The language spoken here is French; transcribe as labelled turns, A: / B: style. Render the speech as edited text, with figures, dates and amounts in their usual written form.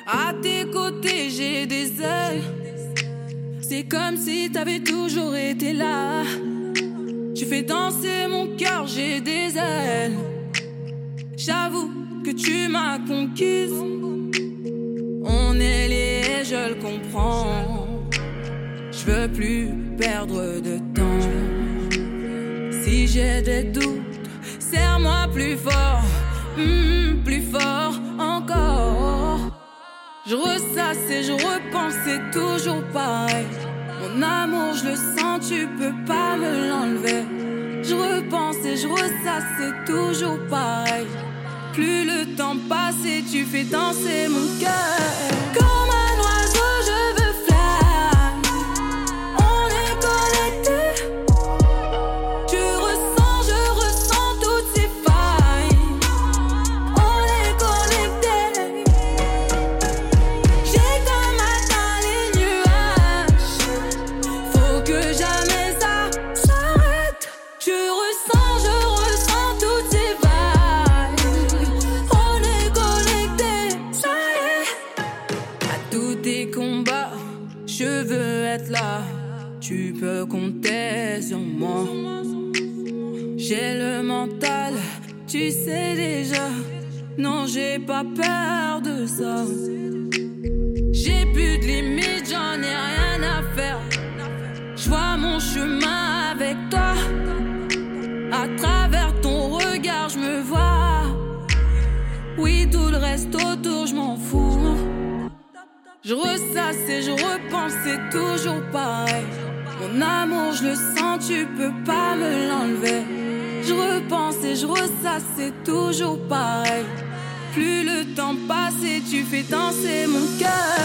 A: À tes côtés, j'ai des ailes. C'est comme si t'avais toujours été là. Tu fais danser mon cœur, j'ai des ailes. J'avoue que tu m'as conquise. On est liés, je le comprends. Je veux plus perdre de temps. Si j'ai des doutes, serre-moi plus fort, plus fort encore. Je ressasse et je repense, c'est toujours pareil. Mon amour, je le sens, tu peux pas me l'enlever. Je repense et je ressasse, c'est toujours pareil. Plus le temps passe et tu fais danser mon cœur. Comme un oiseau, je veux fly. On est connectés. Tu ressens, je ressens toutes ces failles. On est connectés. J'ai comme atteint les nuages. Faut que jamais ça s'arrête. Tu ressens, je ressens toutes ces vagues. On est connectés, ça y est. À tous tes combats, je veux être là. Tu peux compter sur moi. J'ai le mental, tu sais déjà. Non, j'ai pas peur de ça. J'ai plus de limites, j'en ai rien à faire. Je vois mon chemin avec toi. À travers ton regard, je me vois. Oui, tout le reste autour, je m'en fous. Je ressasse et je repense, c'est toujours pareil. Mon amour, je le sens, tu peux pas me l'enlever. Je repense et je ressasse, c'est toujours pareil. Plus le temps passe et tu fais danser mon cœur.